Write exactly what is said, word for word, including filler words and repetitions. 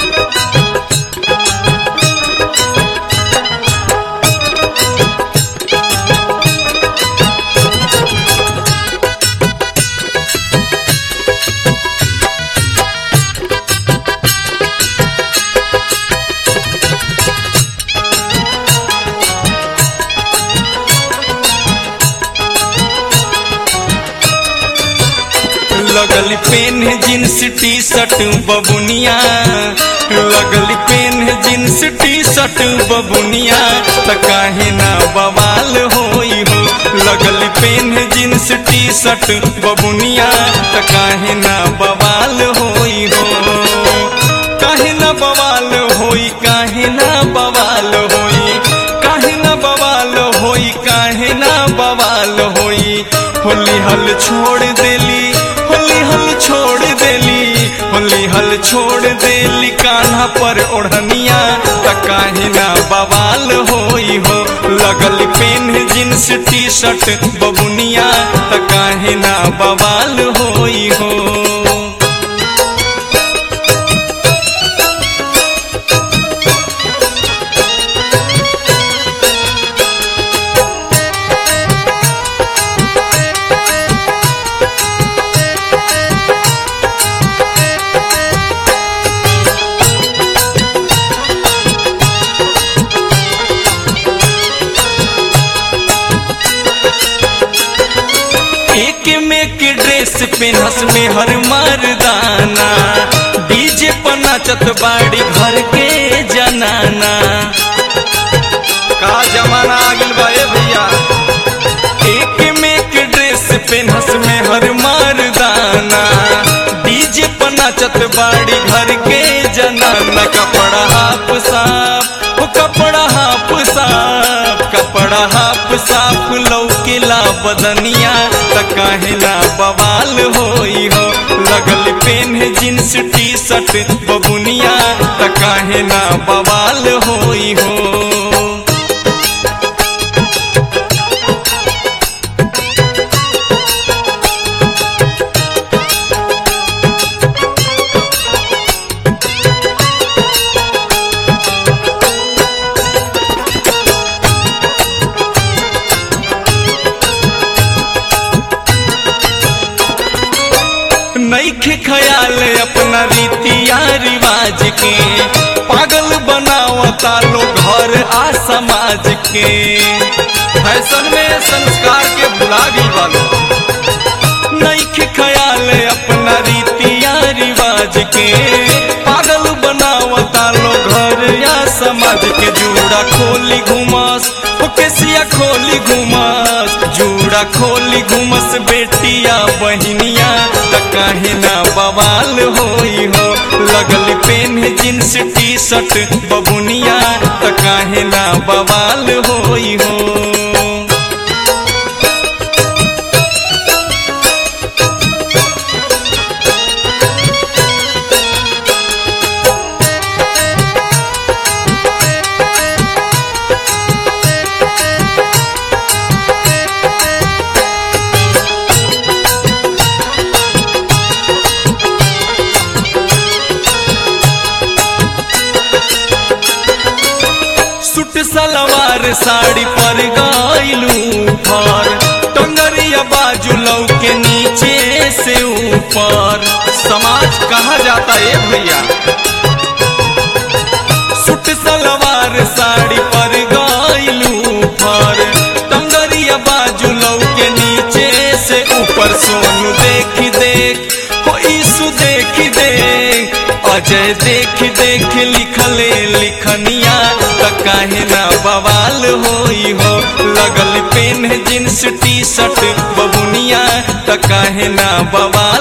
लगल PAN jeans T shirt बबुनिया, लगल पेन जींस टी शर्ट बबुनिया, त काहे ना बवाल होई हो। लगल पेन जींस टी शर्ट बबुनिया, त काहे ना बवाल होई हो। काहे ना बवाल होई, काहे ना बवाल होई, काहे ना बवाल होई, काहे ना बवाल होई। होली हल छोड़ देली, होली हल छोड़ देली, होली हल छोड़ देली कान्हा पर ओढ़निया, त काहे ना बवाल होई हो। लगल पेन जींस टी शर्ट बबुनिया, त काहे ना बवाल होई हो। एक में के ड्रेस पेनहस में हर मर्दाना, डीजे पर नाचत बाड़ी घर के जनाना। का जमाना आ गइल बा ए भैया। एक में के ड्रेस पेनहस में हर मर्दाना, डीजे पर नाचत बाड़ी घर के जनाना। कपड़ा हाफ साफ, ओ कपड़ा हाफ साफ, कपड़ा हाफ साफ लौकेला बदनिया, त काहे ना बवाल होई हो। लगल पेन जींस टी शर्ट बबुनिया, त काहे ना बवाल होई हो। नइखे ख्याल अपना रीतिया रिवाज के, पागल बनावता लोग घर आ समाज के। फैशन में संस्कार के भुला गइल बालो। नइखे ख्याल अपना रीतिया रिवाज के, पागल बनावता लोग घर या समाज के। जूड़ा खोली घुमस, केसिया खोली घुमस, जूड़ा खोली घुमस बेटिया बहिनिया, त काहे ना बवाल होई हो। लगल पेन जींस टी शर्ट बबुनिया, त काहे ना बवाल होई हो। सलवार साड़ी पर गइलू पर, टंगरिया बाजू लौके नीचे से ऊपर। समाज कहा जाता है भैया। सूट सलवार साड़ी पर गइलू पर, टंगरिया बाजू लौके नीचे से ऊपर। सोनू देख देख हो ईसु देख देख, अजय देख देख लिखले लिखनिया, त काहे ना बवाल होई हो। लगल पेन जींस टी शर्ट बबुनिया, त काहे ना बवाल